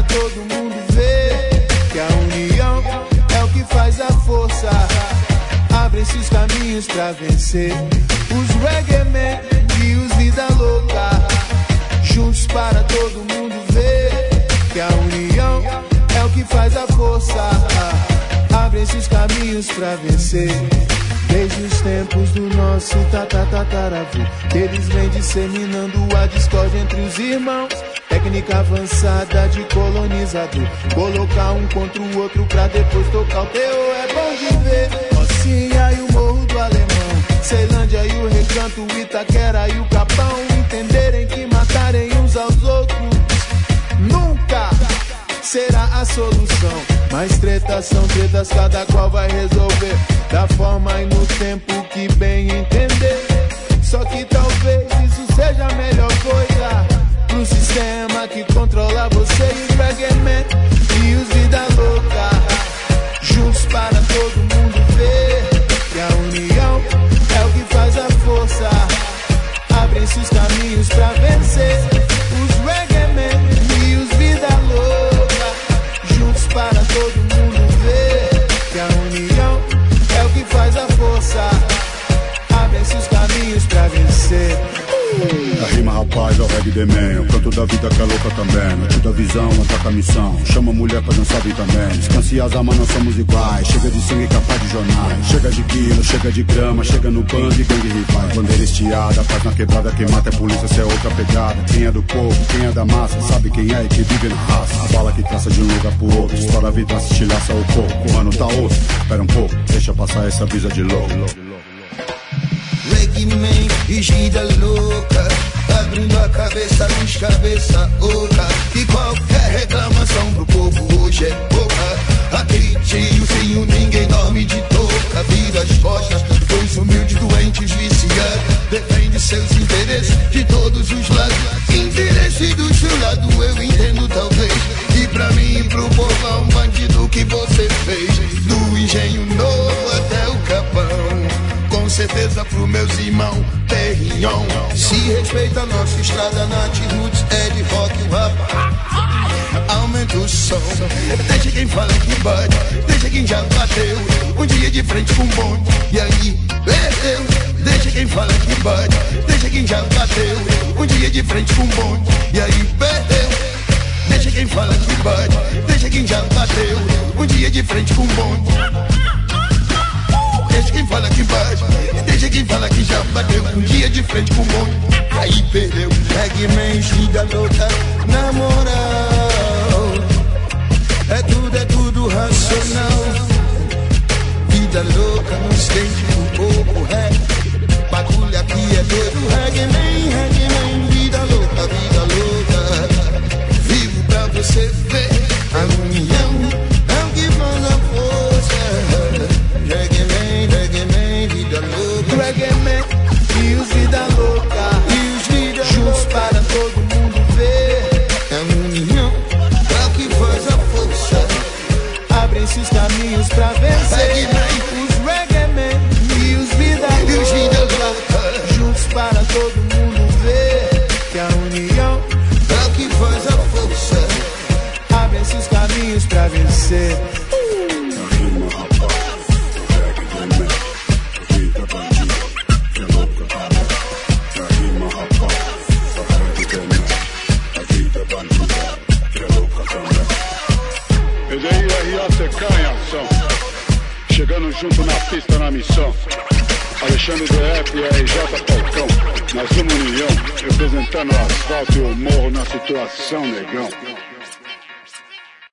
para todo mundo ver que a união é o que faz a força. Abrem-se os caminhos pra vencer os reggae men e os vida louca. Juntos para todo mundo ver que a união é o que faz a força. Abrem-se os caminhos pra vencer. Desde os tempos do nosso tatataravô, eles vêm disseminando a discórdia entre os irmãos. Técnica avançada de colonizador, colocar um contra o outro pra depois tocar o terror. É bom de ver Rocinha e o Morro do Alemão, Ceilândia e o Recanto, Itaquera e o Capão entenderem que matarem uns aos outros nunca será a solução. Mas tretas são tretas, cada qual vai resolver da forma e no tempo que bem entender. Só que talvez isso seja a melhor coisa pro sistema que controla você e os reggae men e os vida louca. Juntos para todo mundo ver que a união é o que faz a força. Abrem-se os caminhos pra vencer os reggae men e os vida louca. Juntos para todo mundo ver que a união é o que faz a força. Abrem-se os caminhos pra vencer. A rima, rapaz, é o reggae de man. O canto da vida que é louca também. Noite da visão, ataca a missão. Chama a mulher pra dançar bem também. Descanse as almas, não somos iguais. Chega de sangue capaz de jornais. Chega de quilo, chega de grama. Chega no bando e gangue rivais. Bandeira estiada, paz na quebrada. Quem mata é polícia, cê é outra pegada. Quem é do povo, quem é da massa, sabe quem é e que vive na raça. A bala que traça de um lugar pro outro. Estoura a vida, se estilhaça o corpo. O ano tá osso, espera um pouco. Deixa passar essa brisa de louco. Reggae man e vida louca, abrindo a cabeça, luz, cabeça oca. E qualquer reclamação pro povo hoje é pouca. Aquele tiozinho, ninguém dorme de touca. Vira as costas, dois humildes doentes viciados. Defende seus interesses de todos os lados. Interesse do seu lado eu entendo talvez. E pra mim e pro povão bandido que você fez. Do engenho novo até o Capão, com certeza pro meus irmãos Perignon. Se respeita a nossa estrada, Nat Roots, é de rock e rap. Aumenta o som, deixa quem fala que bate, deixa quem já bateu um dia de frente com um bonde e aí perdeu. Deixa quem fala que bate, deixa quem já bateu um dia de frente com um bonde e aí perdeu. Deixa quem fala que bate, deixa quem já bateu um dia de frente com um bonde. Deixa quem fala que bate, deixa quem fala que já bateu um dia de frente com o bonde, aí perdeu. Reggae man, vida louca, na moral, é tudo racional. Vida louca, não sente um pouco rap. Bagulho aqui é doido. Reggae man, vida louca. Vivo pra você ver a união é o que faz a força. Reggae man, vida louca. Reggae men e os vida louca. E os vida juntos para todo mundo ver. É a união é o que faz a força. Abrem-se os caminhos pra vencer os reggae men e os vida louca. Juntos para todo mundo ver que a união é o que faz a força. Abrem-se os caminhos pra vencer. Chegando junto na pista, na missão. Alexandre DF e RJ Falcão. Nós somos união, representando o asfalto e o morro na situação, negão.